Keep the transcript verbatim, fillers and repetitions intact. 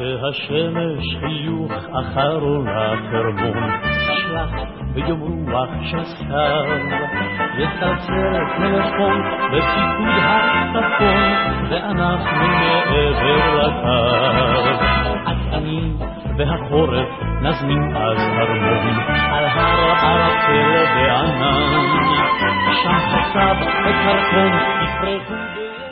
השמש חיוך אחרון החרמון, שלח ביום רוח של סתיו, יצלצל טלפון בפיקוד הצפון, ואנחנו מעבר לקו. את אני והחורף נזמין אז הרמון, על הר ערפל בענן, שם חצב וקרקום יפרחו